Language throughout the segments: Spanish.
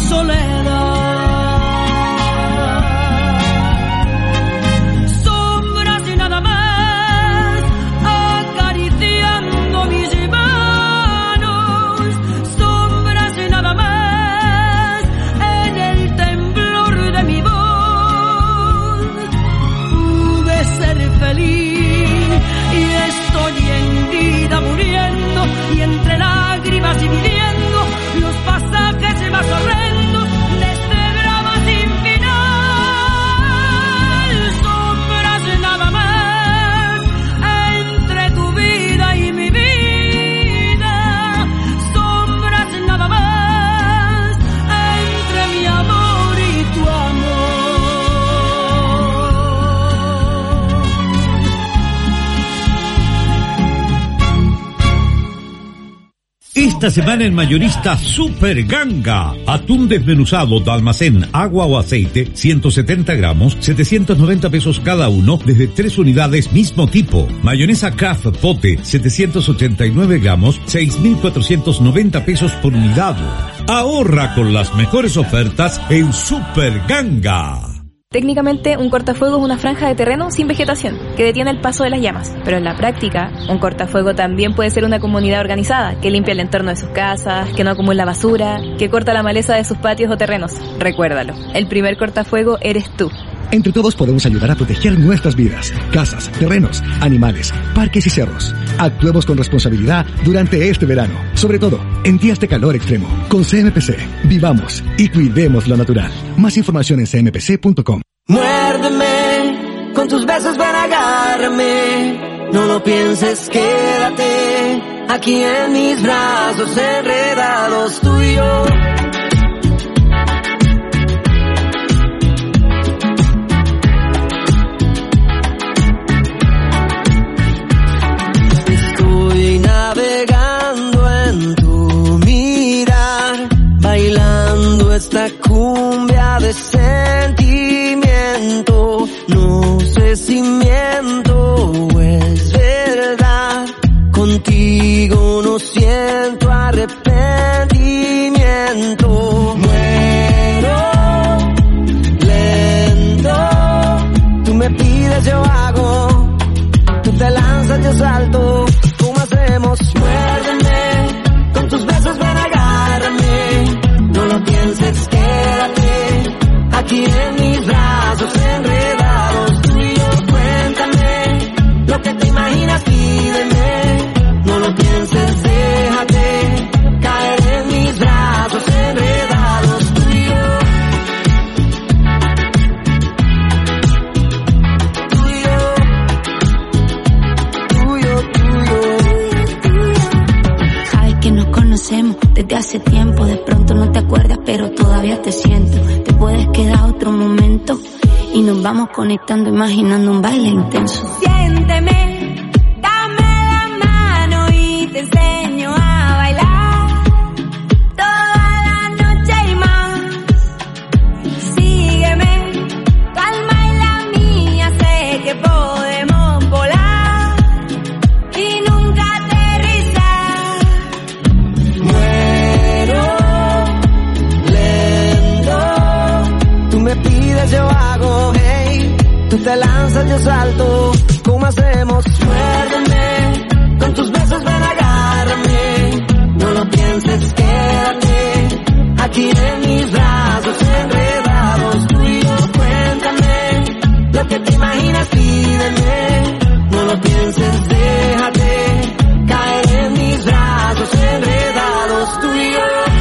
soledad. Sombras y nada más, acariciando mis manos. Sombras y nada más, en el temblor de mi voz. Pude ser feliz y estoy en vida muriendo, y entre lágrimas y viviendo los pasajes más horrendos de este drama sin final. Sombras nada más entre tu vida y mi vida. Sombras nada más entre mi amor y tu amor. Esta semana en Mayorista Super Ganga. Atún desmenuzado de almacén, agua o aceite, 170 gramos, 790 pesos cada uno, desde 3 unidades mismo tipo. Mayonesa Kraft Pote, 789 gramos, 6.490 pesos por unidad. Ahorra con las mejores ofertas en Super Ganga. Técnicamente, un cortafuego es una franja de terreno sin vegetación, que detiene el paso de las llamas. Pero en la práctica, un cortafuego también puede ser una comunidad organizada, que limpia el entorno de sus casas, que no acumula basura, que corta la maleza de sus patios o terrenos. Recuérdalo, el primer cortafuego eres tú. Entre todos podemos ayudar a proteger nuestras vidas, casas, terrenos, animales, parques y cerros. Actuemos con responsabilidad durante este verano, sobre todo en días de calor extremo. Con CMPC, vivamos y cuidemos lo natural. Más información en cmpc.com. Muérdeme, con tus besos ven, agárrame. No lo pienses, quédate aquí en mis brazos enredados tú y yo. Estoy navegando en tu mirar, bailando esta cumbia de sentimiento. No sé si miento o es verdad, contigo no siento arrepentimiento. Muero lento, tú me pides, yo hago, tú te lanzas, yo salto. ¿Cómo hacemos? Muérdeme, con tus besos ven, agárrame. No lo pienses, quédate aquí en mis brazos enredados tú y yo. Cuéntame lo que te imaginas, pídeme. No lo pienses, déjate caer en mis brazos enredados tú y yo. Tú y yo. Tú y yo, tú y yo. Sabes que nos conocemos desde hace tiempo. De pronto no te acuerdas, pero todavía te siento. Te puedes quedar otro momento y nos vamos conectando, imaginando un baile intenso. Siénteme, dame la mano y te enseño a bailar toda la noche y más. Sígueme, tu alma y la mía, sé que podemos volar y nunca aterrizar. Muero lento, tú me pides, yo hago, hey, tú te lanzas, yo salto. ¿Cómo hacemos? Muérdeme, con tus besos ven, agárrame. No lo pienses, quédate aquí en mis brazos enredados tú y yo. Cuéntame lo que te imaginas, pídeme. No lo pienses, déjate caer en mis brazos enredados tú y yo.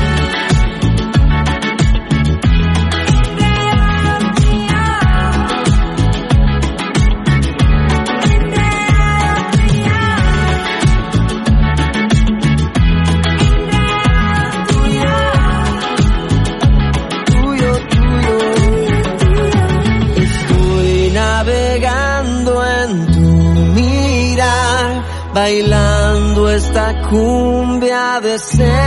Bailando esta cumbia de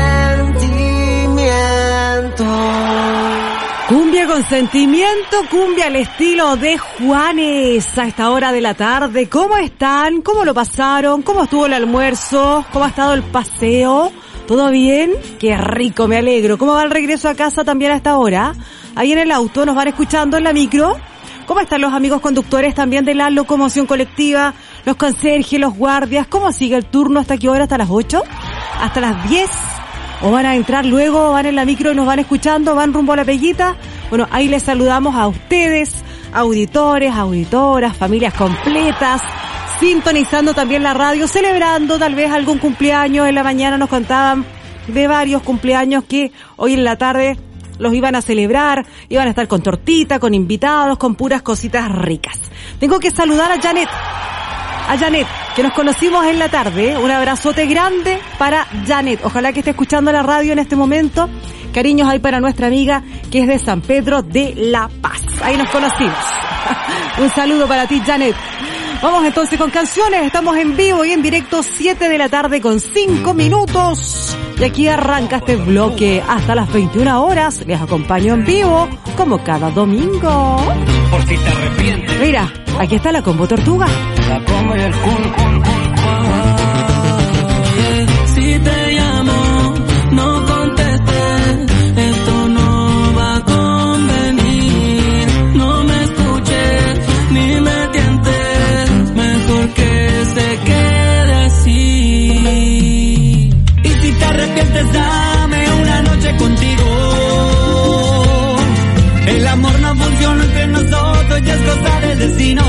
sentimiento. Cumbia con sentimiento, cumbia al estilo de Juanes. A esta hora de la tarde, ¿cómo están? ¿Cómo lo pasaron? ¿Cómo estuvo el almuerzo? ¿Cómo ha estado el paseo? ¿Todo bien? Qué rico, me alegro. ¿Cómo va el regreso a casa también a esta hora? Ahí en el auto, nos van escuchando en la micro. ¿Cómo están los amigos conductores también de la locomoción colectiva? Los conserjes, los guardias. ¿Cómo sigue el turno? ¿Hasta qué hora? ¿Hasta las 8? ¿Hasta las 10? ¿O van a entrar luego? ¿Van en la micro y nos van escuchando? ¿Van rumbo a la Peguita? Bueno, ahí les saludamos a ustedes, auditores, auditoras, familias completas, sintonizando también la radio, celebrando tal vez algún cumpleaños. En la mañana nos contaban de varios cumpleaños que hoy en la tarde los iban a celebrar, iban a estar con tortita, con invitados, con puras cositas ricas. Tengo que saludar a Janet, que nos conocimos en la tarde. Un abrazote grande para Janet. Ojalá que esté escuchando la radio en este momento. Cariños ahí para nuestra amiga que es de San Pedro de la Paz. Ahí nos conocimos. Un saludo para ti, Janet. Vamos entonces con canciones. Estamos en vivo y en directo, 7 de la tarde con 5 minutos. Y aquí arranca este bloque hasta las 21 horas. Les acompaño en vivo, como cada domingo. Por si te arrepientes. Mira, aquí está la Combo Tortuga. La Combo y el Kun. Si te llamo, no contestes. Esto no va a convenir. No me escuches, ni me tientes. Mejor que se quede así. Y si te arrepientes, dame una noche contigo. El amor no funciona entre nosotros, ya es cosa del destino.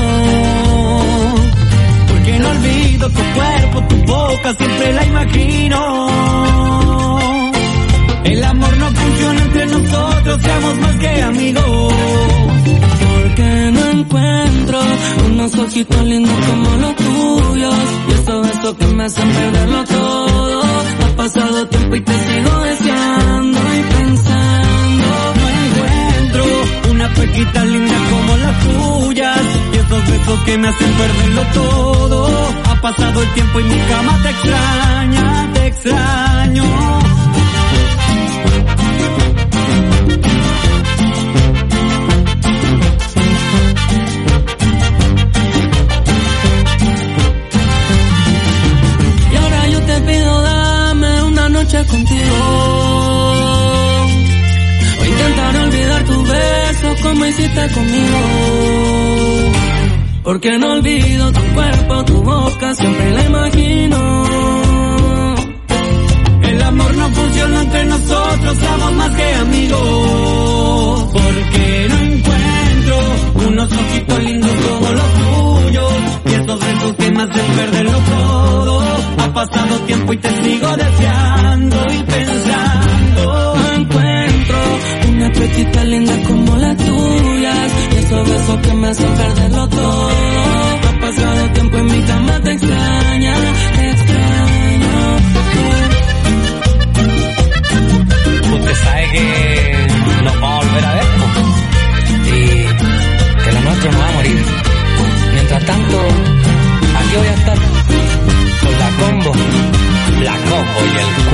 Porque no olvido tu cuerpo, tu boca, siempre la imagino. El amor no funciona entre nosotros, seamos más que amigos. Porque no encuentro unos ojitos lindos como los tuyos. Y eso que me hacen perderlo todo. Ha pasado tiempo y te sigo deseando y pensando. No encuentro una pequita linda como las tuyas. Y esos besos que me hacen perderlo todo. Ha pasado el tiempo y mi cama te extraña, te extraño. Y ahora yo te pido, dame una noche contigo. O intentar olvidar tu beso como hiciste conmigo. Porque no olvido tu cuerpo, tu boca, siempre la imagino. El amor no funciona entre nosotros, somos más que amigos. Porque no encuentro unos ojitos lindos como los tuyos. Y esos besos que me hacen perderlo todo. Ha pasado tiempo y te sigo deseando y pensando. No encuentro una pechita linda como las tuyas. Y esos besos que me hacen perderlo todo. Ha pasado tiempo en mi cama, te extraña, te extraño. Usted sabe que nos vamos a volver a ver, y que lo nuestro no va a morir. Mientras tanto, aquí voy a estar con la Combo y el Q.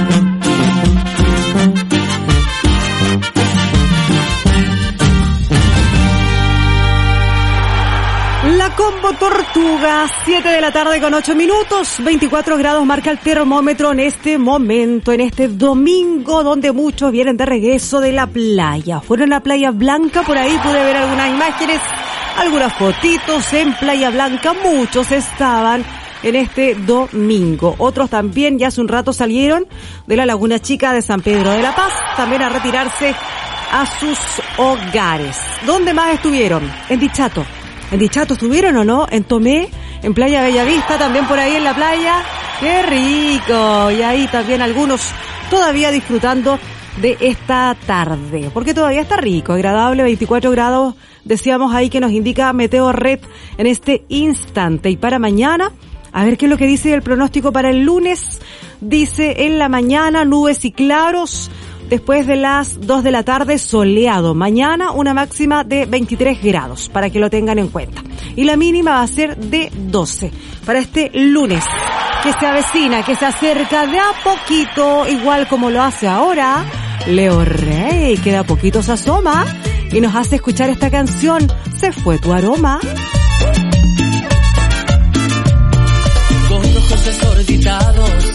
La Combo Tortuga, 7 de la tarde con 8 minutos, 24 grados marca el termómetro en este momento, en este domingo, donde muchos vienen de regreso de la playa. Fueron a Playa Blanca, por ahí pude ver algunas imágenes, algunas fotitos en Playa Blanca, muchos estaban en este domingo. Otros también ya hace un rato salieron de la Laguna Chica de San Pedro de la Paz, también a retirarse a sus hogares. ¿Dónde más estuvieron? En Dichato. ¿En Dichato estuvieron o no? En Tomé, en Playa Bellavista, también por ahí en la playa. ¡Qué rico! Y ahí también algunos todavía disfrutando de esta tarde. Porque todavía está rico, agradable, 24 grados, decíamos ahí que nos indica Meteo Red en este instante. Y para mañana, a ver qué es lo que dice el pronóstico para el lunes. Dice en la mañana nubes y claros. Después de las 2 de la tarde, soleado. Mañana una máxima de 23 grados, para que lo tengan en cuenta. Y la mínima va a ser de 12. Para este lunes, que se avecina, que se acerca de a poquito, igual como lo hace ahora, Leo Rey, que de a poquito se asoma y nos hace escuchar esta canción, Se fue tu aroma. Con ojos desorbitados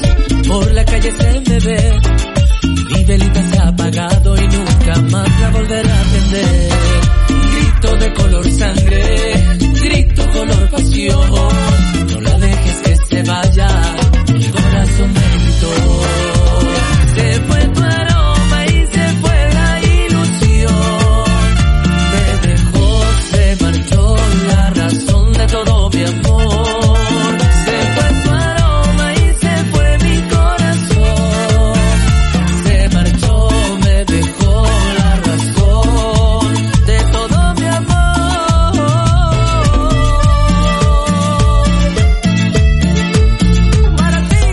por la calle se me ve. Mi velita se ha apagado y nunca más la volveré a prender. Grito de color sangre, grito color pasión. No la dejes que se vaya, mi corazón me gritó. Se fue tu aroma y se fue la ilusión. Me dejó, se marchó la razón de todo mi amor. Se fue tu aroma y se fue mi corazón. Se marchó, me dejó la razón de todo mi amor. Para ti.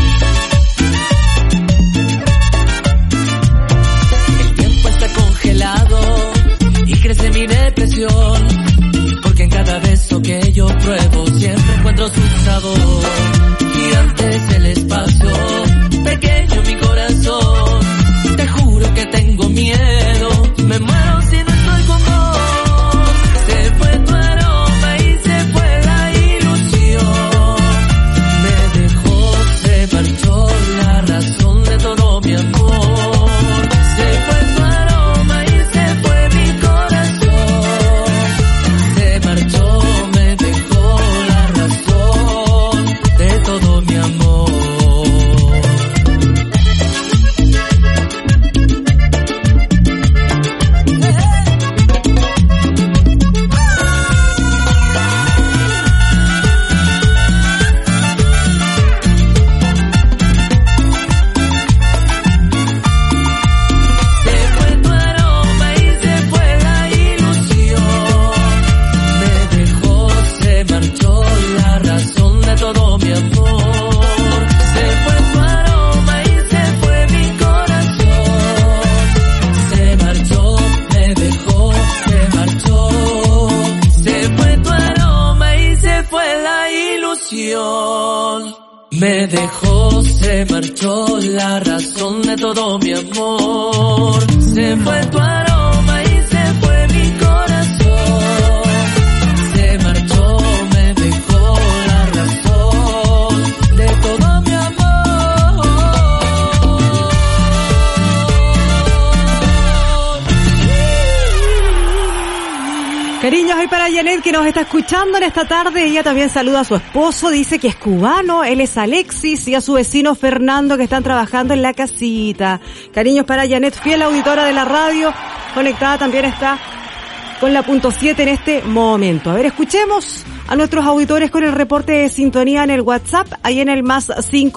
El tiempo está congelado y crece mi depresión, porque en cada beso que yo pruebo siempre encuentro su sabor. Gigante es el espacio, pequeño mi corazón. Te juro que tengo miedo, me muero si no estoy con vos. Se fue tu aroma y se fue la ilusión. Me dejó, se marchó la razón de todo mi amor. Se fue tu aroma y se fue mi corazón. Se marchó, me dejó la razón de todo mi amor. Se fue tu aroma y se fue la ilusión. Me dejó, se marchó la razón de todo mi amor. Se fue tu aroma y se fue mi corazón. Se marchó, me dejó, se marchó. Se fue tu aroma y se fue la ilusión. Me dejó, se marchó la razón de todo mi amor. Se fue tu aroma y se fue mi corazón. Se marchó, me dejó la razón de todo mi amor. Cariños, hoy para Janet, que nos está escuchando en esta tarde. Ella también saluda a su esposo, dice que es cubano, él es Alexis, y a su vecino Fernando, que están trabajando en la casita. Cariños para Janet, fiel auditora de la radio, conectada también está con la punto 7 en este momento. A ver, escuchemos a nuestros auditores con el reporte de sintonía en el WhatsApp, ahí en el más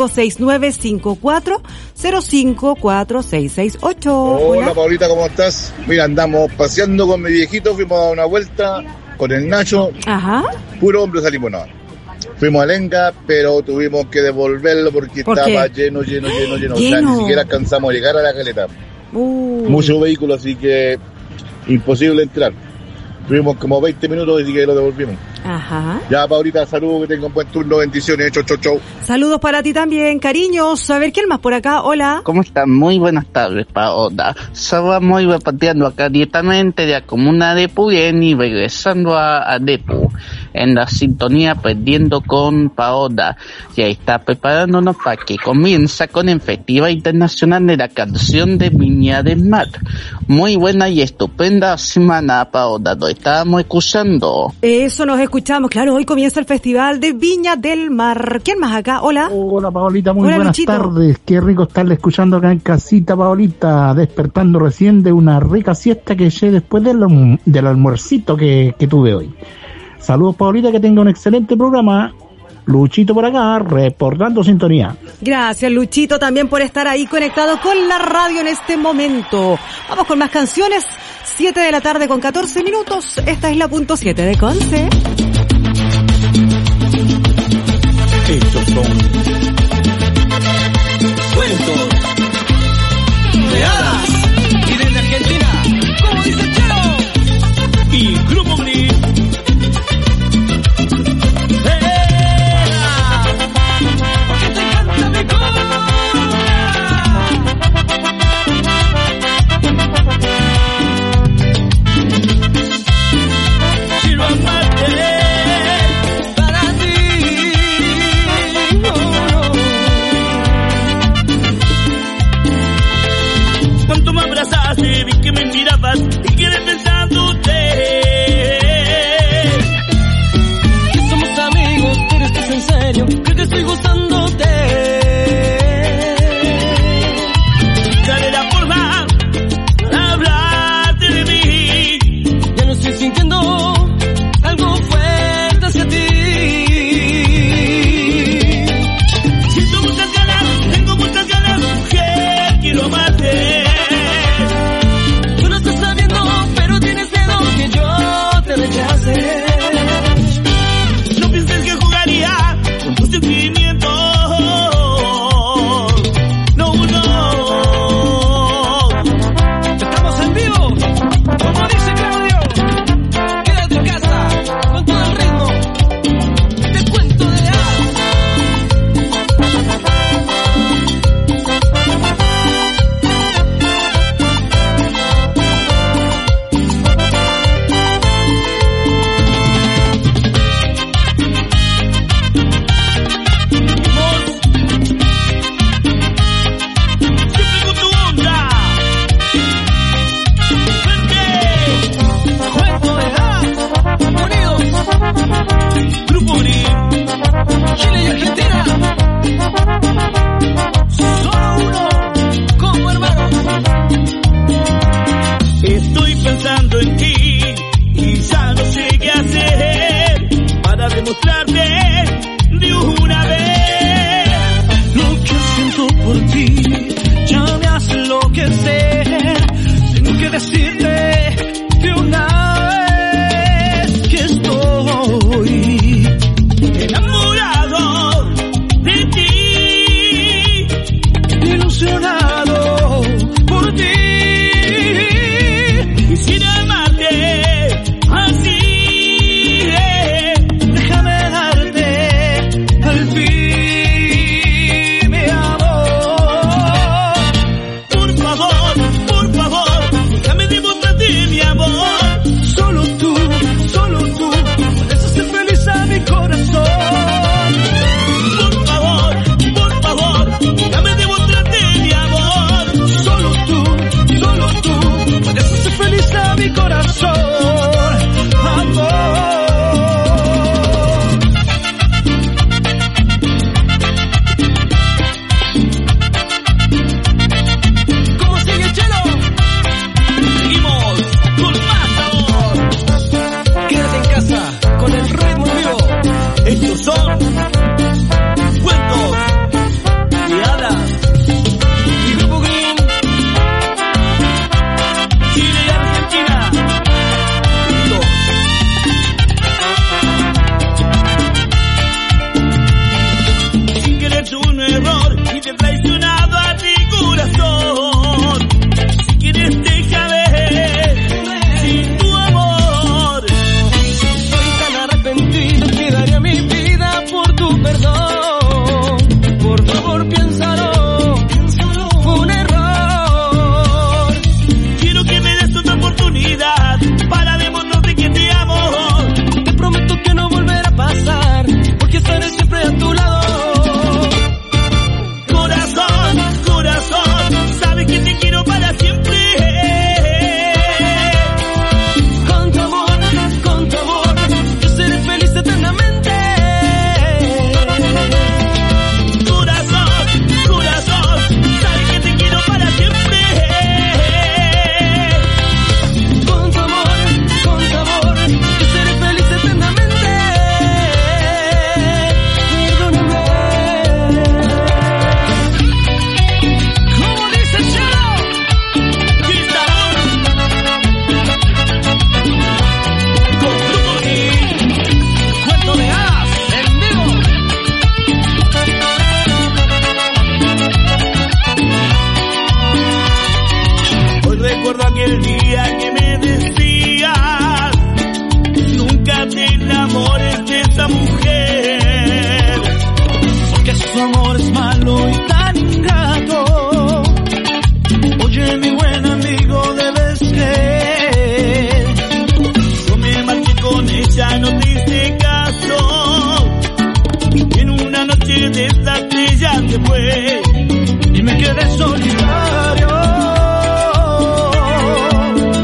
569-54054668. Hola Paulita, ¿cómo estás? Mira, andamos paseando con mi viejito, fuimos a dar una vuelta con el Nacho. Ajá. Puro hombre salimos, no. Fuimos a Lenga, pero tuvimos que devolverlo porque ¿Por estaba qué? lleno. O sea, ni siquiera alcanzamos a llegar a la caleta. Muchos vehículos, así que imposible entrar. Tuvimos como 20 minutos y que lo devolvimos. Ajá. Ya, Paulita, saludos, que tengan buen turno, bendiciones, chau. Saludos para ti también, cariños. A ver, ¿quién más por acá? Hola. ¿Cómo están? Muy buenas tardes, Paola. Estamos repatriando acá directamente de la comuna de Puyén y regresando a Depu, en la sintonía Perdiendo con Paola. Y ahí está preparándonos para que comienza con el Festival Internacional de la Canción de Viña del Mar. Muy buena y estupenda semana, Paola. Lo estábamos escuchando. Eso nos escuchamos, claro. Hoy comienza el Festival de Viña del Mar. ¿Quién más acá? Hola. Hola, Paolita, muy Hola, buenas Luchito. tardes. Qué rico estarle escuchando acá en casita, Paolita, despertando recién de una rica siesta que eché después del almuercito que tuve hoy. Saludos, Paolita, que tenga un excelente programa. Luchito por acá, reportando sintonía. Gracias, Luchito, también por estar ahí conectado con la radio en este momento. Vamos con más canciones. 7 de la tarde con 14 minutos. Esta es la punto 7 de Conce. Estos son Cuentos de hadas. Y desde Argentina, como dice el Chelo y Grupo Gris. porque te encanta mi cola. Quiero amarte para ti. llamas y quedé pensándote. Que somos amigos, pero estás en serio, creo que estoy gustándote. Dale la forma para hablarte de mí. Ya no estoy sintiendo algo fuerte hacia ti. Siento muchas ganas, tengo muchas ganas, mujer, quiero amarte. Tú no estás sabiendo, pero tienes miedo que yo te rechace. No pienses que jugaría con tus sentimientos. No, no. Estamos en vivo, como dice Claudio. Quédate en casa con todo el ritmo de cuento de hadas. Siempre con tu onda. Cuento de hadas, unidos, Grupo Green. Chile y Argentina. Solo uno, como hermanos. Estoy pensando en ti y ya no sé qué hacer para demostrarte de una vez Lo que siento por ti ya me hace enloquecer. Tengo que decirte de una vez que estoy enamorado de ti, ilusionado por ti. quisiera amarte así. Déjame darte al fin mi amor. Por favor, déjame demostrarte mi amor. Solo tú puedes hacer feliz a mi corazón. Por favor, déjame demostrarte mi amor. Solo tú puedes hacer feliz a mi corazón. Amor. ¿Cómo sigue Chelo? Seguimos con más sabor. Quédate en casa con el ritmo en vivo. Estos son cuentos de hadas. Y Grupo Green, Chile y Argentina. Unidos. Sin querer tuve un error y te he traicionado a ti corazón. Si quieres deja ver sin tu amor. estoy tan arrepentido que daría mi vida por tu perdón. Por favor, piénsalo, fue un error. Quiero que me des otra oportunidad para demostrarte que te amo. Te prometo que no volverá a pasar, porque estaré siempre a tu lado. Corazón, sabes que te quiero para siempre. Con tu amor, yo seré feliz eternamente. Corazón, sabes que te quiero para siempre. Con tu amor, yo seré feliz eternamente. Perdóname. ¿Cómo dice Chelo? ¡Qué sabor! Con Grupo Green. Cuento de hadas en vivo. Hoy recuerdo aquel día que me decías: nunca te enamores de esa mujer, Porque su amor es malo y tan ingrato. Oye, mi buen amigo, debes creer. yo me marché con ella, no te hice caso. En una noche de estas ella se fue Y me quedé solitario.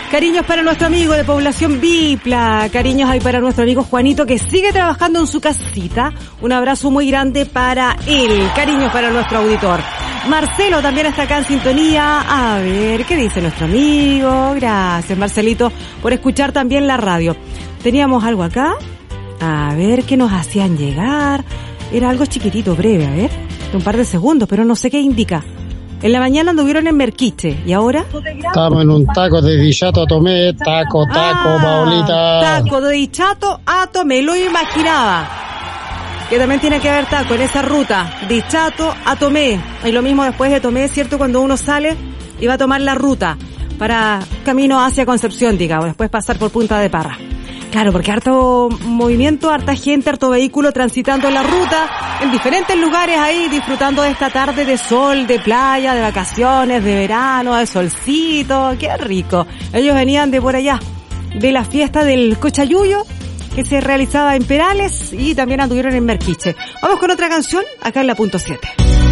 Cariños para nuestro amigo de Población Bipla. Cariños ahí para nuestro amigo Juanito, que sigue trabajando en su casita. Un abrazo muy grande para él. Cariños para nuestro auditor. Marcelo también está acá en sintonía. A ver, ¿qué dice nuestro amigo? Gracias, Marcelito, por escuchar también la radio. Teníamos algo acá. A ver, ¿qué nos hacían llegar? Era algo chiquitito, breve, a ver. De un par de segundos, pero no sé qué indica. En la mañana anduvieron en Merquiche, ¿y ahora? Estamos en un taco de Dichato a Tomé, taco, Paolita. Taco de Dichato a Tomé, lo imaginaba. Que también tiene que haber taco en esa ruta, Dichato a Tomé. Y lo mismo después de Tomé, ¿cierto? Cuando uno sale y va a tomar la ruta para camino hacia Concepción, digamos, después pasar por Punta de Parra. Claro, porque harto movimiento, harta gente, harto vehículo transitando en la ruta, en diferentes lugares ahí, disfrutando de esta tarde de sol, de playa, de vacaciones, de verano, de solcito, qué rico. Ellos venían de por allá, de la fiesta del Cochayuyo, que se realizaba en Perales, y también anduvieron en Merquiche. Vamos con otra canción, acá en la punto 7.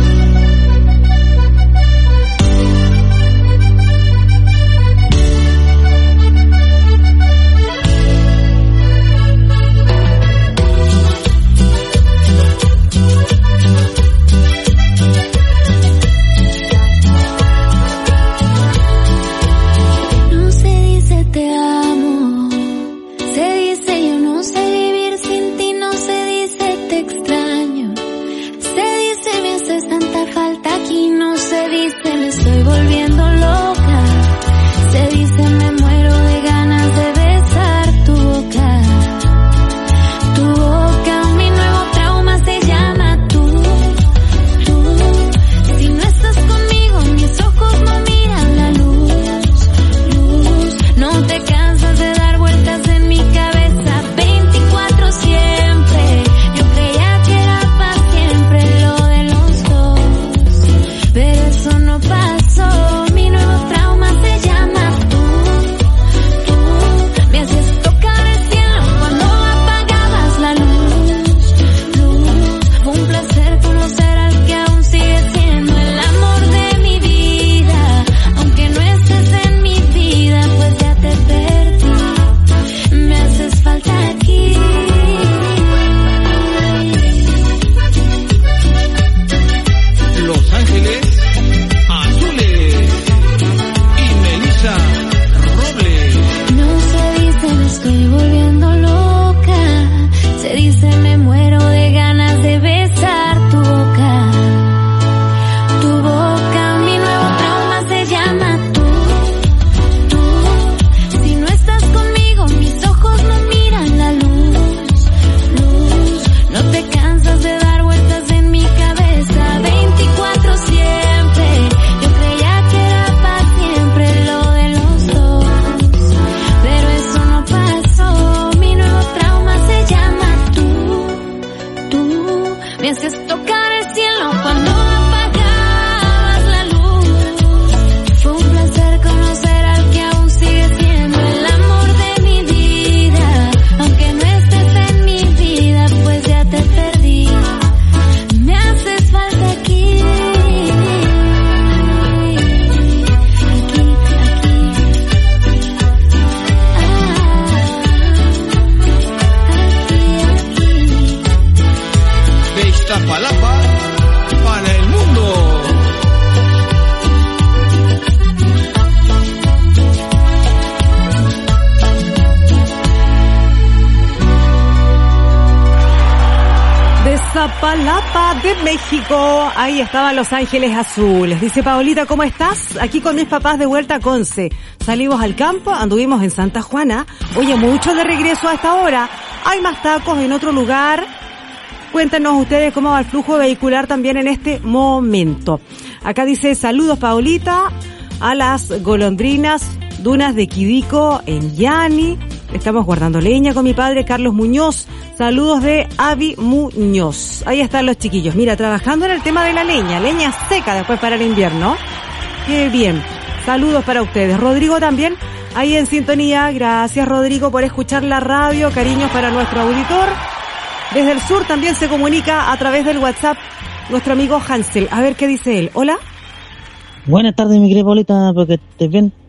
Iztapalapa de México. Ahí estaban Los Ángeles Azules. Dice Paolita, ¿cómo estás? Aquí con mis papás de vuelta a Conce. Salimos al campo, anduvimos en Santa Juana. Oye, mucho de regreso a esta hora. Hay más tacos en otro lugar. Cuéntenos ustedes cómo va el flujo vehicular también en este momento. Acá dice, saludos Paolita, a las golondrinas, dunas de Quidico en Yani. Estamos guardando leña con mi padre Carlos Muñoz. Saludos de Avi Muñoz. Ahí están los chiquillos. Mira, trabajando en el tema de la leña seca después para el invierno. Qué bien. Saludos para ustedes. Rodrigo también ahí en sintonía. Gracias Rodrigo por escuchar la radio. Cariños para nuestro auditor. Desde el sur también se comunica a través del WhatsApp nuestro amigo Hansel. A ver qué dice él. Hola. Buenas tardes, mi querida Paulita, porque estés bien.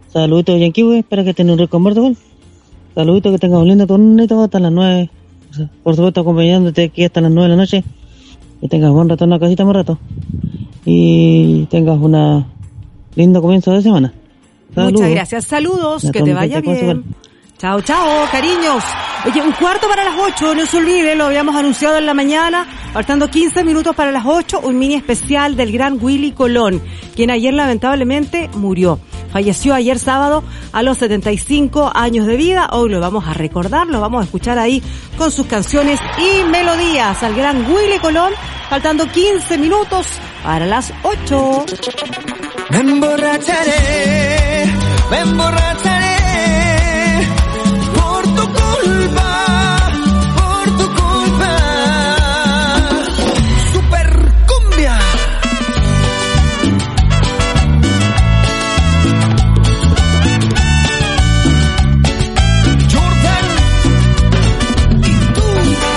Saluditos de Yanquiwe, espero que tengan un rico almuerzo, igual. Saluditos, que tengas un lindo tornito hasta las 9. O sea, por supuesto, acompañándote aquí hasta las 9 de la noche. Que tengas buen retorno a casita, buen rato. Y tengas una lindo comienzo de semana. Saludos. Muchas gracias. Saludos, que te vaya bien. Chao, chao, cariños. Oye, 1:15 para las 8, no se olvide, lo habíamos anunciado en la mañana, faltando 15 minutos para las 8, un mini especial del gran Willy Colón, quien ayer lamentablemente murió. Falleció ayer sábado a los 75 años de vida. Hoy lo vamos a recordar, lo vamos a escuchar ahí con sus canciones y melodías al gran Willy Colón, faltando 15 minutos para las 8. Me emborracharé por tu culpa, por tu culpa. Super cumbia. Jordan. Y tú.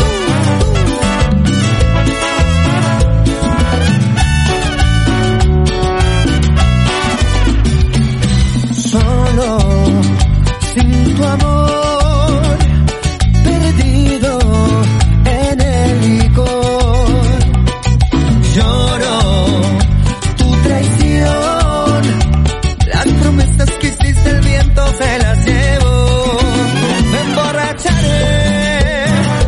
Solo sin tu amor, perdido en el licor. Lloro tu traición, las promesas que hiciste el viento se las llevo. Me emborracharé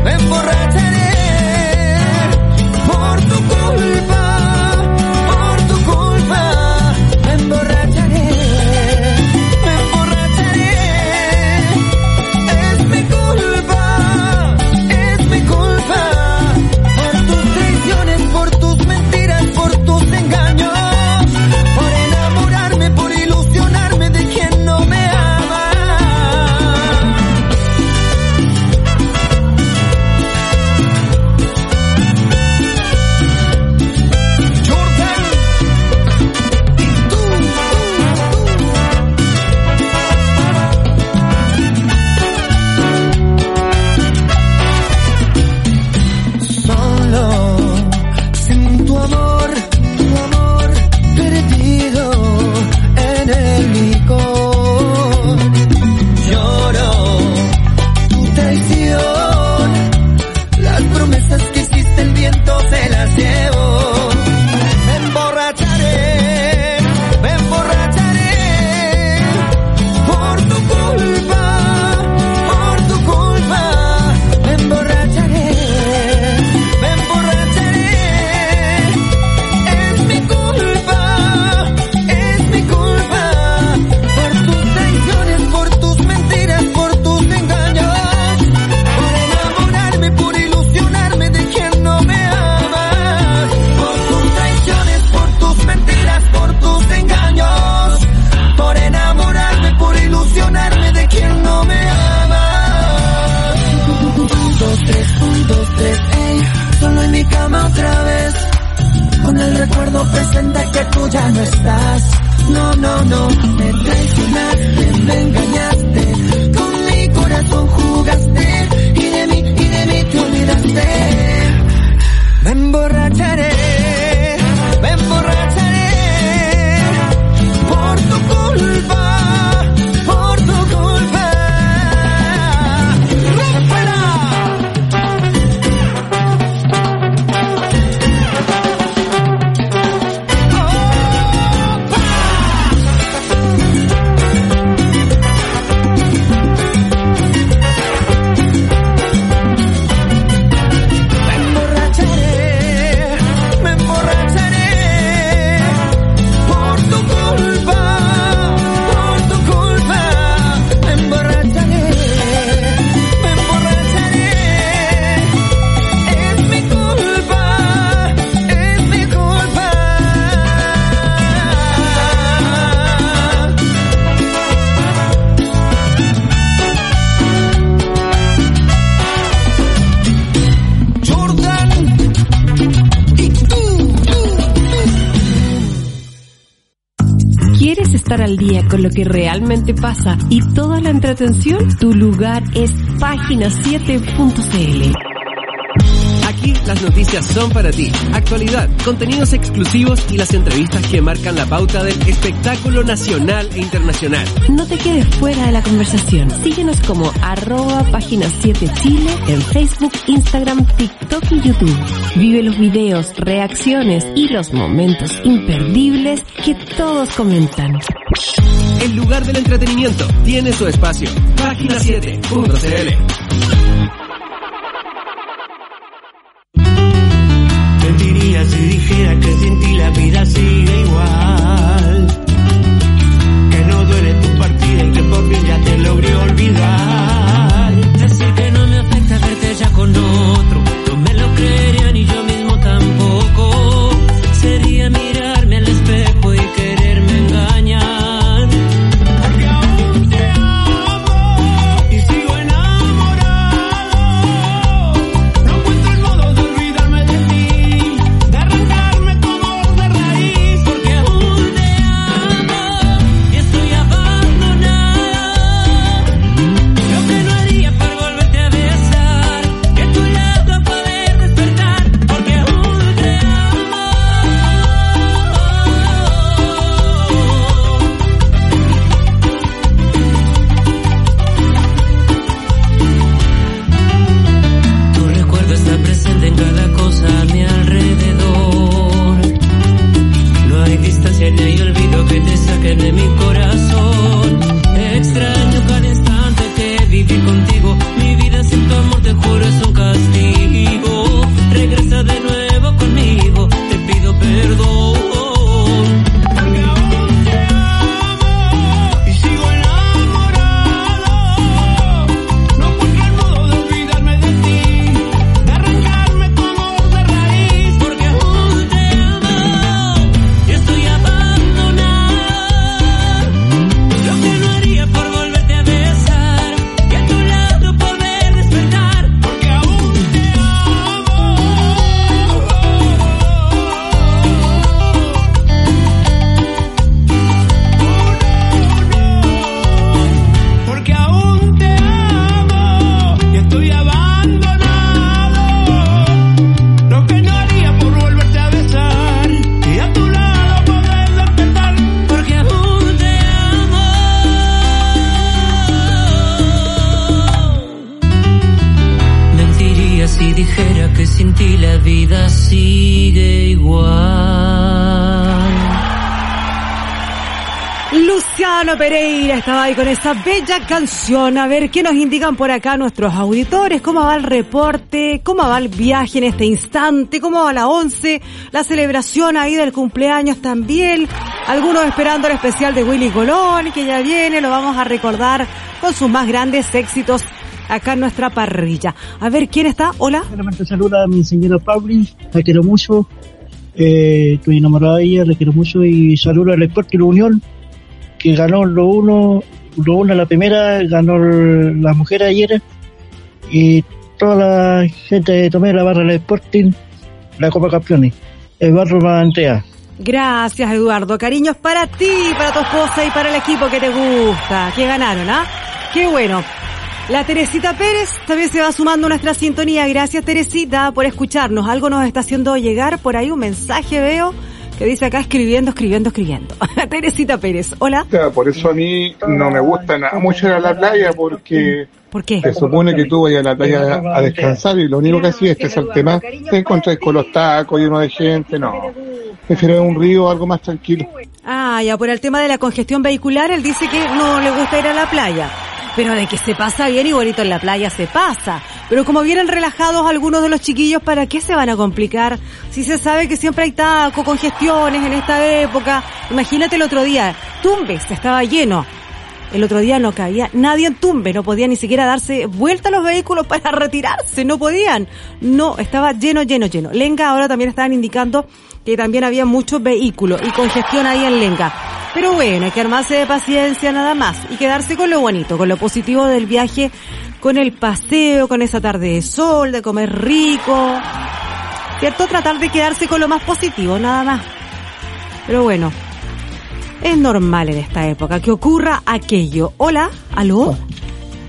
por tu culpa, me emborracharé. Presente que tú ya no estás. No, me traicionaste, me engañaste, con mi corazón jugaste y de mí te olvidaste. Me emborracharé por tu culpa, por tu culpa. Estar al día con lo que realmente pasa y toda la entretención, tu lugar es Página7.cl. Aquí las noticias son para ti. Actualidad, contenidos exclusivos y las entrevistas que marcan la pauta del espectáculo nacional e internacional. No te quedes fuera de la conversación. Síguenos como @página 7 Chile en Facebook, Instagram, TikTok y YouTube. Vive los videos, reacciones y los momentos imperdibles que todos comentan. El lugar del entretenimiento tiene su espacio. Página7.cl. Mentiría si dijera que sin ti la vida sigue igual, que no duele tu partida y que por fin ya te logré olvidar. Decir que no me afecta verte ya con otro, no me lo creería ni yo mismo tampoco. Sería mirarme al espejo y quererme engañar. Porque aún te amo y sigo enamorado. No encuentro el modo de olvidarme de ti, de arrancarme tu amor de raíz. Porque aún te amo y estoy abandonado. Lo que no haría por volverte a besar, que a tu lado poder despertar. Porque aún te amo. Tu recuerdo está presente en cada cosa a mi alrededor. No hay distancia ni hay olvido que te saquen de mi corazón. Extraño cada instante que viví contigo. Mi vida sin tu amor, te juro, es un castigo. Regresa de nuevo conmigo, te pido perdón. Porque aún te amo y sigo enamorado. No encuentro el modo de olvidarme de ti, de arrancarme tu amor de raíz. Porque aún te amo y estoy abandonado. Lo que no haría por volverte a besar, que a tu lado poder despertar. Porque aún te amo. Porque aún te amo y estoy abandonado. Lo que no haría por volverte a besar y a tu lado poder despertar. Porque aún te amo. Mentiría si dijera que sin ti la vida sigue igual. Luciano Pereira estaba ahí con esa bella canción. A ver, ¿qué nos indican por acá nuestros auditores? ¿Cómo va el reporte? ¿Cómo va el viaje en este instante? ¿Cómo va la 11? La celebración ahí del cumpleaños también. Algunos esperando el especial de Willy Colón, que ya viene, lo vamos a recordar con sus más grandes éxitos acá en nuestra parrilla. A ver, ¿quién está? Hola. Solamente saluda a mi señora Pauli, la quiero mucho. Estoy enamorada de ella, la quiero mucho. Y saludo al Sport y la Unión, que ganó lo uno la primera, ganó la mujer ayer, y toda la gente de Tomé, la barra del Sporting, la Copa Campeones, Eduardo Andrea. Gracias, Eduardo. Cariños para ti, para tu esposa y para el equipo que te gusta, que ganaron, ¿ah? Qué bueno. La Teresita Pérez también se va sumando a nuestra sintonía. Gracias, Teresita, por escucharnos. Algo nos está haciendo llegar por ahí, un mensaje veo que dice acá escribiendo. Teresita Pérez, hola. Por eso a mí no me gusta nada mucho ir a la playa, porque ¿por qué? Se supone que tú vayas a la playa a descansar y lo único que hacías es que el tema te encontrás con los tacos llenos de gente. No, prefiero un río, algo más tranquilo. Ah, ya, por el tema de la congestión vehicular, él dice que no le gusta ir a la playa. Pero de que se pasa bien, igualito en la playa se pasa. Pero como vienen relajados algunos de los chiquillos, ¿para qué se van a complicar? Si se sabe que siempre hay taco, congestiones en esta época. Imagínate el otro día, Tumbes estaba lleno. El otro día no cabía nadie en Tumbes, no podían ni siquiera darse vuelta a los vehículos para retirarse, no podían. No, estaba lleno. Lenga ahora también estaban indicando que también había muchos vehículos y congestión ahí en Lenga. Pero bueno, hay que armarse de paciencia nada más y quedarse con lo bonito, con lo positivo del viaje, con el paseo, con esa tarde de sol, de comer rico, ¿cierto? Tratar de quedarse con lo más positivo, nada más. Pero bueno, es normal en esta época que ocurra aquello. Hola, ¿aló?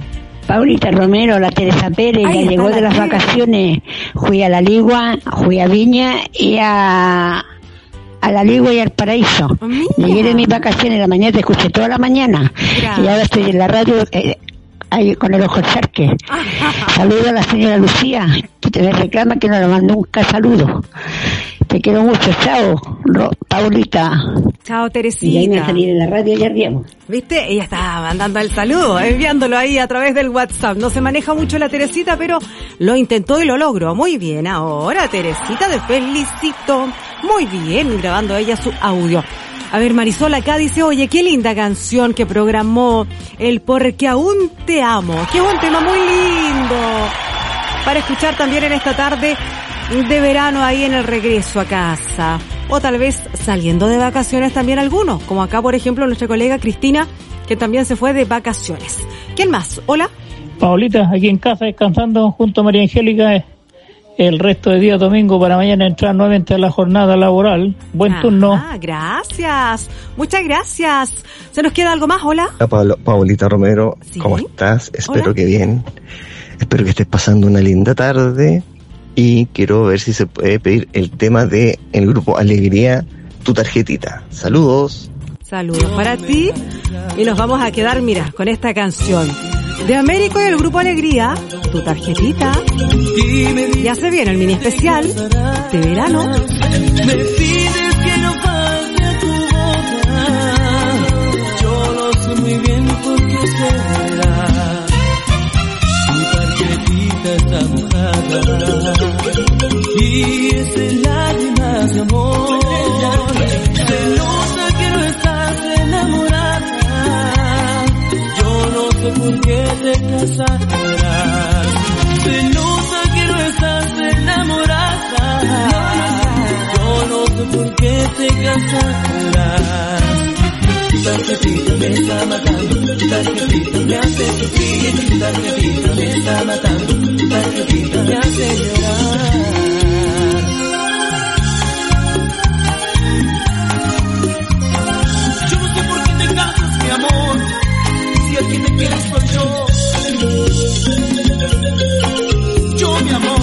Paulita Romero, la Teresa Pérez, ya llegó de las vacaciones. Fui a La Ligua, fui a Viña y a La Ligua y al Paraíso. Llegué de mis vacaciones, la mañana te escuché toda la mañana. Gracias. Y ahora estoy en la radio ahí con el ojo al charque. Saludo a la señora Lucía, que te reclama que no le mando nunca saludo. Te quiero mucho, chao, Paulita. Chao, Teresita. Y ahí me salí de la radio y arriamos. ¿Viste? Ella estaba mandando el saludo, enviándolo ahí a través del WhatsApp. No se maneja mucho la Teresita, pero lo intentó y lo logró. Muy bien, ahora Teresita, te felicito. Muy bien, grabando ella su audio. A ver, Marisol acá dice, oye, qué linda canción que programó el Porque Aún Te Amo. Que es un tema muy lindo para escuchar también en esta tarde de verano ahí en el regreso a casa. O tal vez saliendo de vacaciones también algunos, como acá por ejemplo nuestra colega Cristina, que también se fue de vacaciones. ¿Quién más? Hola. Paulita, aquí en casa descansando junto a María Angélica el resto de día domingo para mañana entrar nuevamente a la jornada laboral. Buen turno. Gracias. Muchas gracias. ¿Se nos queda algo más? Hola. Paulita Romero, ¿sí? ¿Cómo estás? Espero que bien. Espero que estés pasando una linda tarde. Y quiero ver si se puede pedir el tema de el grupo Alegría, Tu Tarjetita. Saludos. Saludos para ti. Y nos vamos a quedar, mira, con esta canción de Américo y el grupo Alegría, Tu Tarjetita. Ya se viene el mini especial de verano. Me pides que no falte tu boca. Yo lo sé muy bien porque será. Tu tarjetita está mojada y es lágrimas de amor. Se nota que no estás enamorada. Yo no sé por qué te casarás. Se nota que no estás enamorada. Yo no sé por qué te casarás. Tu tarjetita me está matando, tu tarjetita me hace sufrir, tu tarjetita me está matando, tu tarjetita me hace llorar. Yo no sé por qué te casas, mi amor, si el que te quiere soy yo. Yo, mi amor.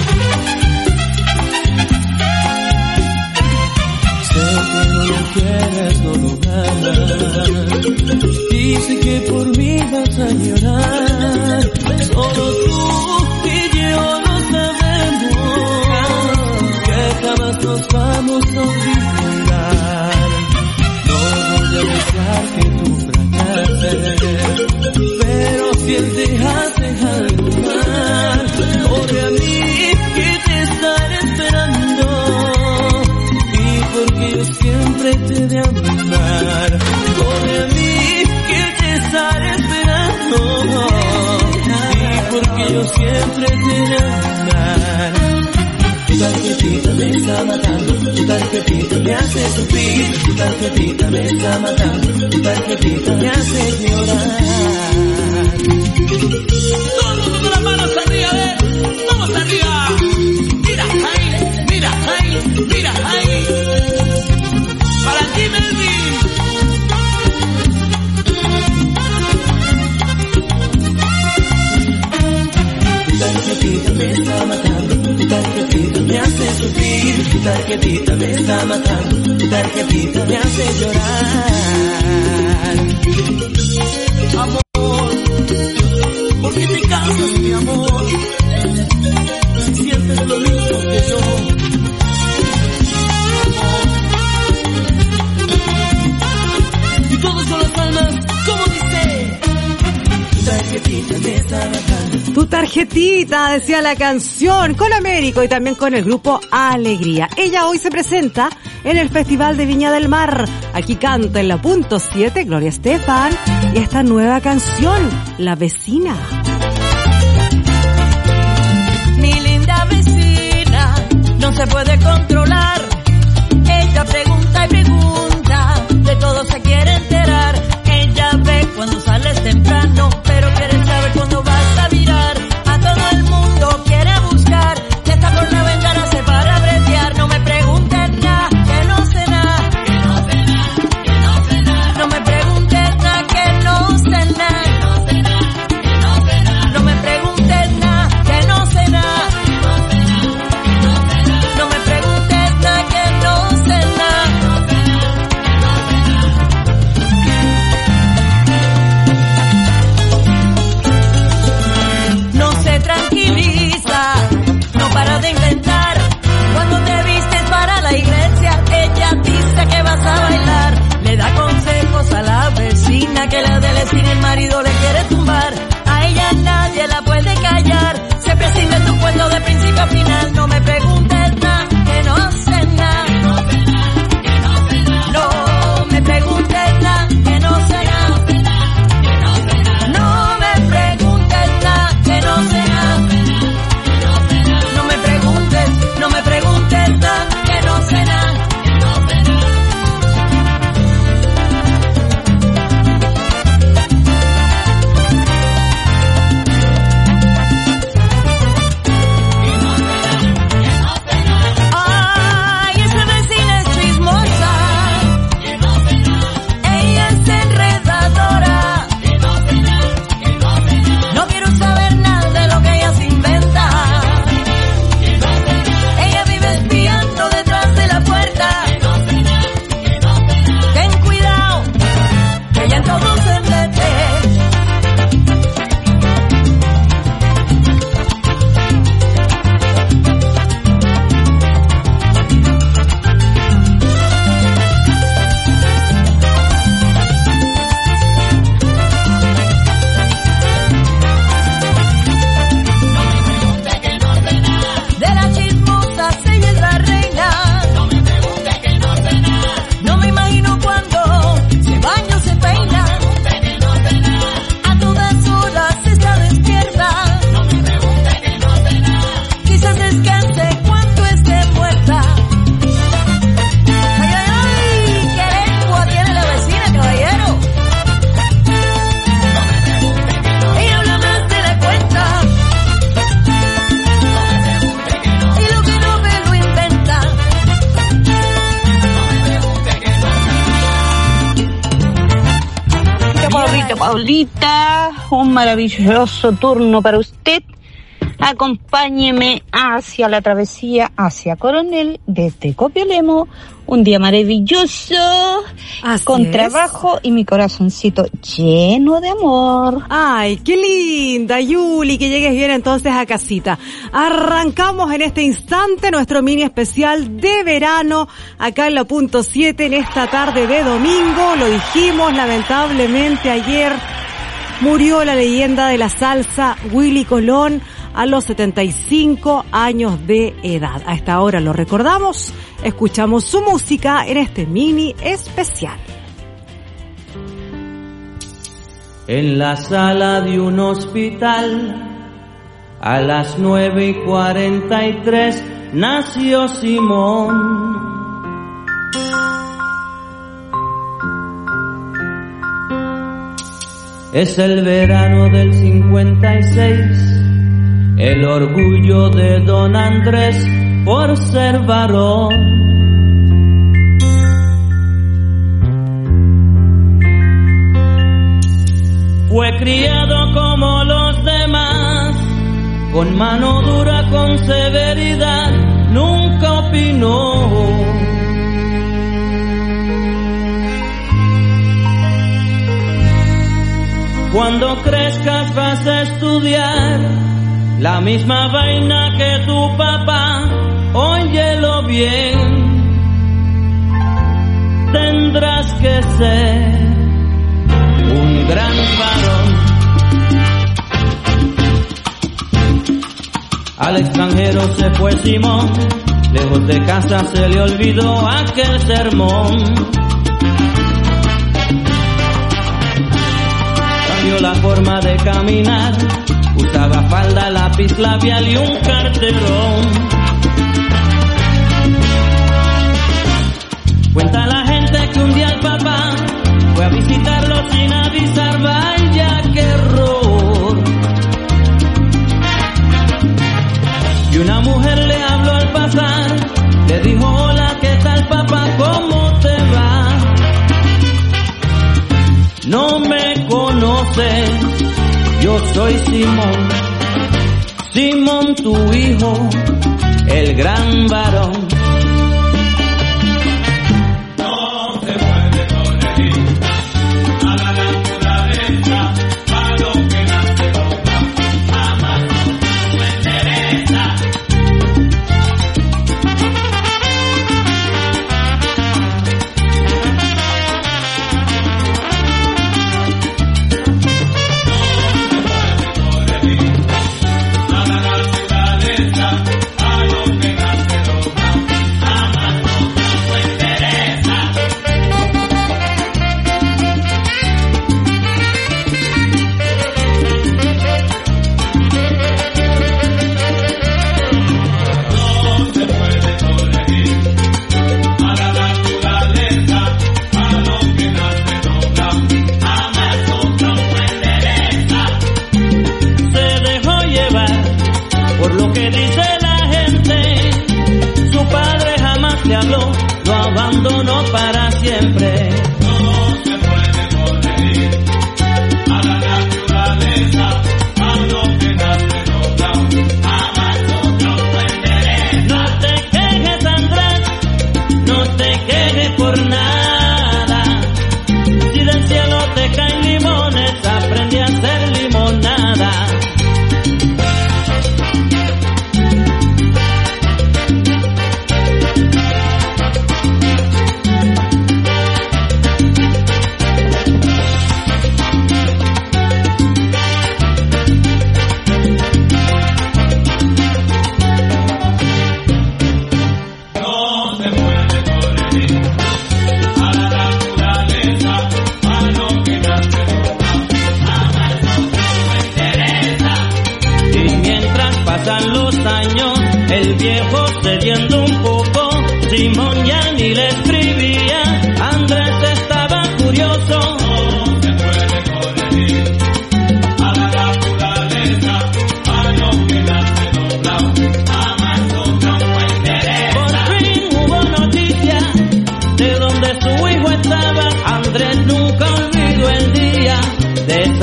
Sé que no lo quieres, no lo amas. Dice que por mí vas a llorar. Solo tú y yo lo sabemos, que jamás nos vamos a olvidar. No voy a dejar que tú fracases, pero si él te hace algo mal, corre a mí que te estaré esperando. Porque yo siempre te he de amar. Corre a mí que te estaré esperando. Y porque yo siempre te he de amar. Tu tarjetita me está matando, tu tarjetita me hace sufrir, tu tarjetita me está matando, tu tarjetita me hace llorar. Todos con las manos arriba, vamos arriba. Mira ahí, mira ahí, mira ahí. Para ti, Melvin. Tu tarjetita me está matando, tu tarjetita me hace sufrir, tu tarjetita me está matando, tu tarjetita me hace llorar. Amor, ¿por qué te cansas, mi amor? Si sientes lo mismo que yo. Y todos con las palmas, como dice. Tu tarjetita me está matando. Tu tarjetita, decía la canción, con Américo y también con el grupo Alegría. Ella hoy se presenta en el Festival de Viña del Mar. Aquí canta en la punto 7 Gloria Estefan y esta nueva canción, La Vecina. Mi linda vecina no se puede controlar. Ella pregunta y pregunta, de todo se quiere enterar. Ella ve cuando sales temprano, pero quiere saber cuándo vas a virar. A todo el mundo quiere buscar, y esta por la ventana se para a bretear. No me preguntes nada, que no sé nada, que no sé nada, que no sé nada. No me preguntes nada, que no sé nada, que no sé nada, que no sé nada. Paulita, un maravilloso turno para usted. Acompáñeme hacia la travesía hacia Coronel desde Copiolemo. Un día maravilloso, con trabajo y mi corazoncito lleno de amor. Ay, qué linda, Yuli, que llegues bien entonces a casita. Arrancamos en este instante nuestro mini especial de verano acá en la punto 7 en esta tarde de domingo. Lo dijimos, lamentablemente ayer murió la leyenda de la salsa Willy Colón a los 75 años de edad. A esta hora lo recordamos, escuchamos su música en este mini especial. En la sala de un hospital, a las 9:43, nació Simón. Es el verano del 56, el orgullo de don Andrés por ser varón. Fue criado como los demás, con mano dura, con severidad, nunca opinó. Cuando crezcas vas a estudiar la misma vaina que tu papá, óyelo bien. Tendrás que ser un gran varón. Al extranjero se fue Simón, lejos de casa se le olvidó aquel sermón. Cambió la forma de caminar, usaba falda, lápiz labial y un carterón. Cuenta la gente que un día el papá fue a visitarlo sin avisar, vaya qué error. Y una mujer le habló al pasar, le dijo: hola, ¿qué tal papá? ¿Cómo te va? No me conoces, yo soy Simón, Simón tu hijo, el gran varón. No se puede corregir a la naturaleza, a lo que nace loca, jamás no me interesa. Lo abandonó para siempre. No se puede corregir a la naturaleza, a lo que nace doblado, jamás otro endereza. No te quejes, Andrés, no te quejes por nada. Si del cielo te caen limones, aprende a hacer limonada. El viejo cediendo un poco, Simón ya ni le escribía, Andrés estaba curioso. No se puede corregir a la naturaleza, a lo que nace doblado, jamás otro endereza. Por fin hubo noticia de donde su hijo estaba, Andrés nunca olvidó el día de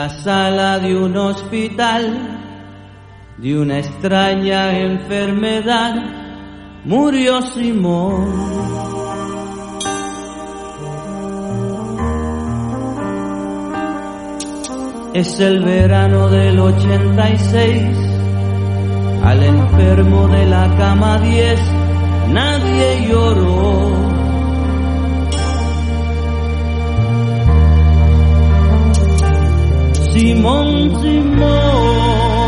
la sala de un hospital, de una extraña enfermedad, murió Simón. Es el verano del 86, al enfermo de la cama 10 nadie lloró. Simón, Simón.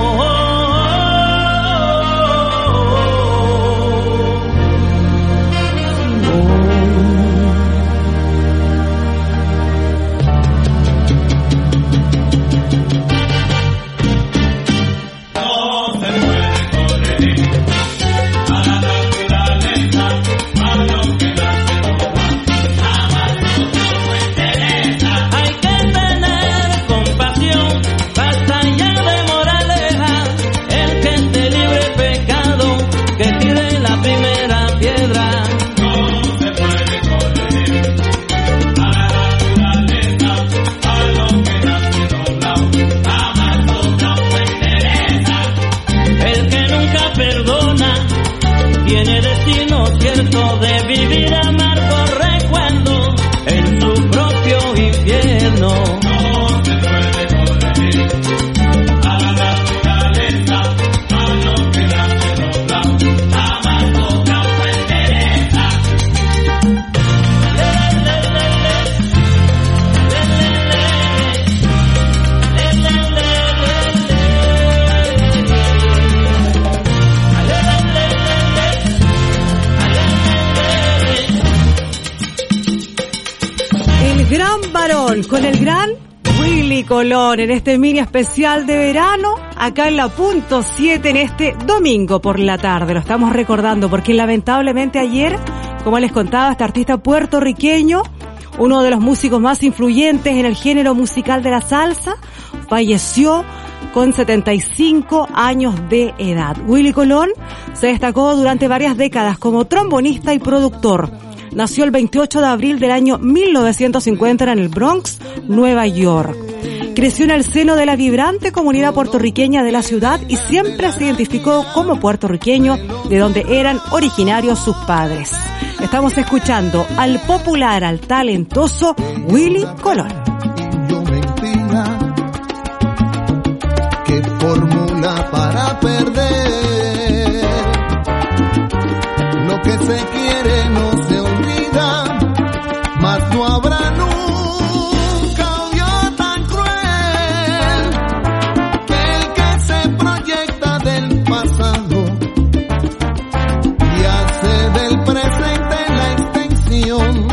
Tiene destino cierto de vivir amargo recuerdo en su propio infierno. No se puede corregir a la naturaleza, a lo que nace doblado, jamás doblado se endereza. Gran varón con el gran Willy Colón en este mini especial de verano acá en la punto 7 en este domingo por la tarde. Lo estamos recordando porque lamentablemente ayer, como les contaba, este artista puertorriqueño, uno de los músicos más influyentes en el género musical de la salsa, falleció con 75 años de edad. Willy Colón se destacó durante varias décadas como trombonista y productor. Nació el 28 de abril del año 1950 en el Bronx, Nueva York. Creció en el seno de la vibrante comunidad puertorriqueña de la ciudad y siempre se identificó como puertorriqueño, de donde eran originarios sus padres. Estamos escuchando al popular, al talentoso Willy Colón. ¿Qué fórmula para perder? Lo que se quiere no se olvida, mas no habrá nunca odio tan cruel que el que se proyecta del pasado y hace del presente la extensión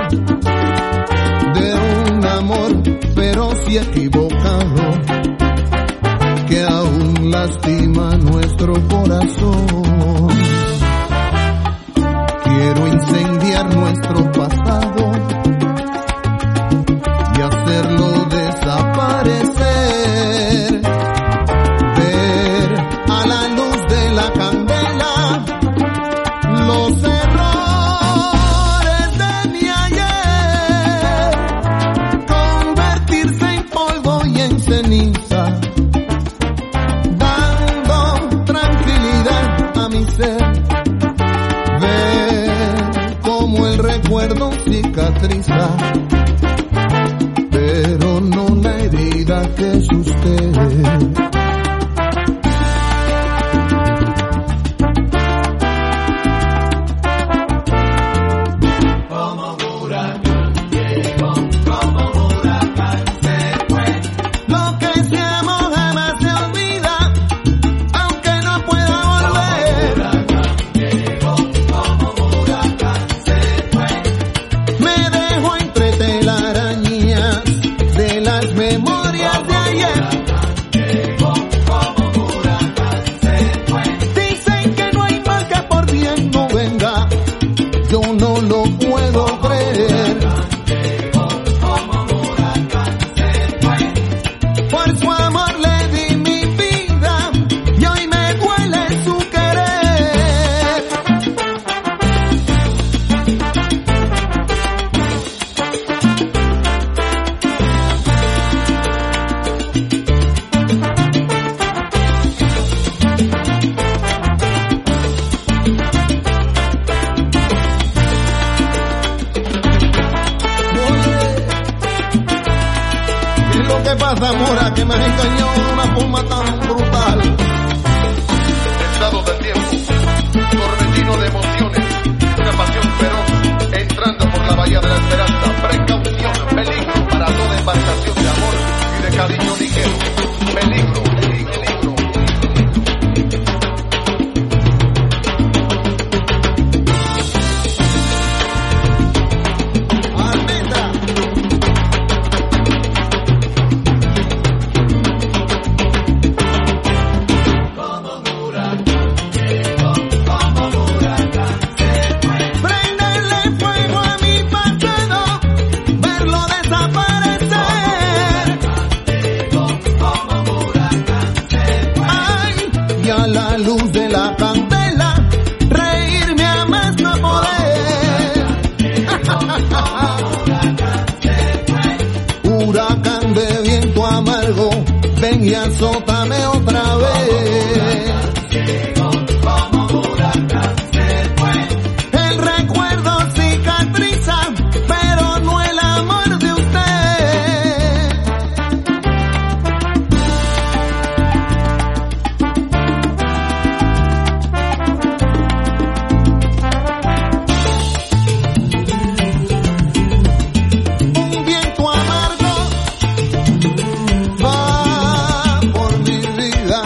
de un amor feroz y equivocado que aún lastima nuestro corazón. Quiero incendiar nuestro pasado y hacerlo desaparecer, ver a la luz de la candela los errores de mi ayer, convertirse en polvo y en ceniza, dando tranquilidad a mi ser. El recuerdo cicatriza, pero no la herida que es usted. Como huracán llegó, como huracán se fue. Lo que se amó jamás se olvida, aunque no pueda volver. Como huracán llegó, como huracán. Me dejo entre telarañas de las memorias de ayer. Esa Zamora que me engañó de una forma tan brutal. Estado del tiempo, torbellino de emociones, una pasión feroz, entrando por la bahía de la esperanza, precaución, peligro para toda embarcación de amor y de cariño ligero, peligro, peligro. Ven y azótame otra vez. El recuerdo cicatriza, pero no el amor de usted. Un viento amargo va por mi vida,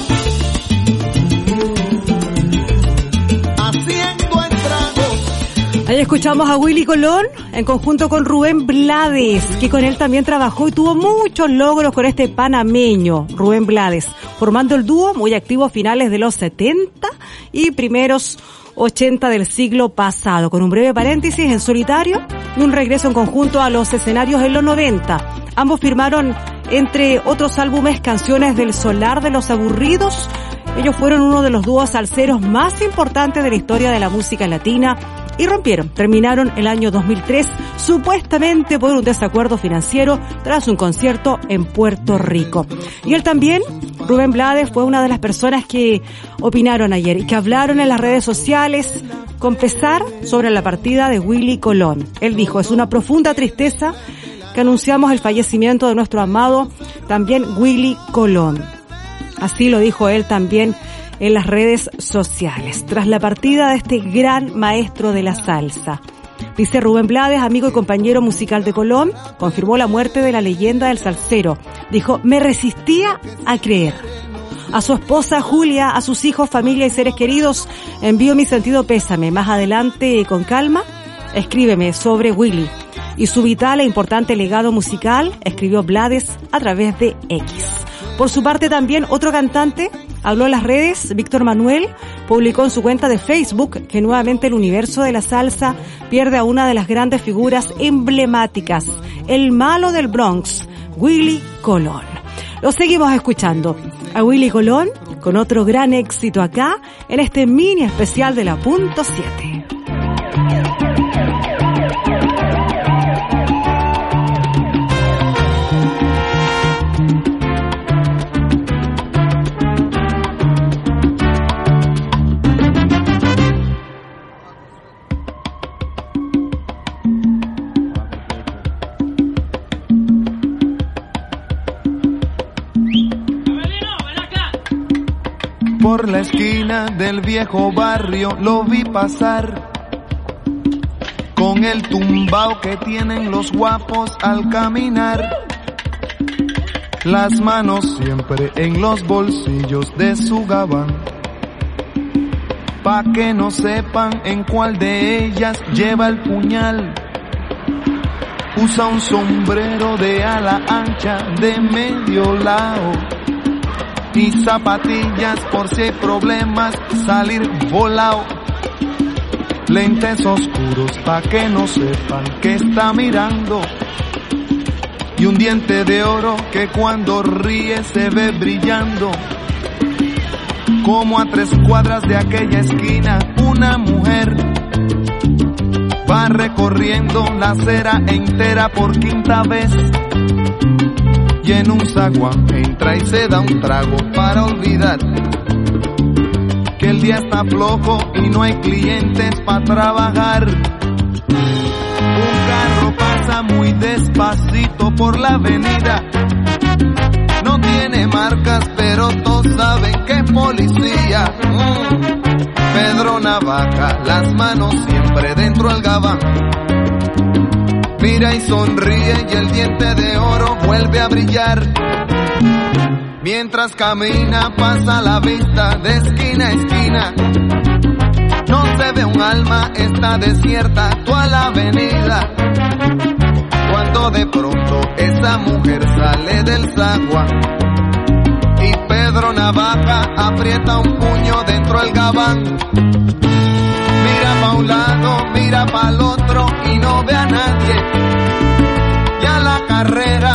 haciendo estragos. Ahí escuchamos a Willy Colón en conjunto con Rubén Blades, que con él también trabajó y tuvo muchos logros con este panameño, Rubén Blades, formando el dúo muy activo a finales de los 70 y primeros 80 del siglo pasado, con un breve paréntesis en solitario y un regreso en conjunto a los escenarios en los 90. Ambos firmaron, entre otros álbumes, Canciones del Solar de los Aburridos. Ellos fueron uno de los dúos salseros más importantes de la historia de la música latina y terminaron el año 2003, supuestamente por un desacuerdo financiero tras un concierto en Puerto Rico. Y él también, Rubén Blades, fue una de las personas que opinaron ayer y que hablaron en las redes sociales con pesar sobre la partida de Willy Colón. Él dijo: es una profunda tristeza que anunciamos el fallecimiento de nuestro amado también Willy Colón. Así lo dijo él también en las redes sociales, tras la partida de este gran maestro de la salsa. Dice Rubén Blades, amigo y compañero musical de Colón, confirmó la muerte de la leyenda del salsero. Dijo: me resistía a creer. A su esposa Julia, a sus hijos, familia y seres queridos, envío mi sentido pésame. Más adelante, con calma, escríbeme sobre Willy y su vital e importante legado musical, escribió Blades a través de X. Por su parte también otro cantante habló en las redes. Víctor Manuel publicó en su cuenta de Facebook que nuevamente el universo de la salsa pierde a una de las grandes figuras emblemáticas, el malo del Bronx, Willy Colón. Lo seguimos escuchando a Willy Colón con otro gran éxito acá en este mini especial de la Punto 7. Por la esquina del viejo barrio lo vi pasar, con el tumbao que tienen los guapos al caminar, las manos siempre en los bolsillos de su gabán, pa' que no sepan en cuál de ellas lleva el puñal. Usa un sombrero de ala ancha de medio lado y zapatillas por si hay problemas, salir volado. Lentes oscuros pa' que no sepan que está mirando, y un diente de oro que cuando ríe se ve brillando. Como a 3 cuadras de aquella esquina una mujer va recorriendo la acera entera por 5ª vez, y en un zaguán entra y se da un trago para olvidar que el día está flojo y no hay clientes para trabajar. Un carro pasa muy despacito por la avenida marcas, pero todos saben que es policía. Pedro Navaja, las manos siempre dentro del gabán. Mira y sonríe y el diente de oro vuelve a brillar. Mientras camina pasa la vista de esquina a esquina. No se ve un alma, está desierta toda la avenida. Cuando de pronto esa mujer sale del zaguán y Pedro Navaja aprieta un puño dentro del gabán. Mira pa' un lado, mira pa' el otro,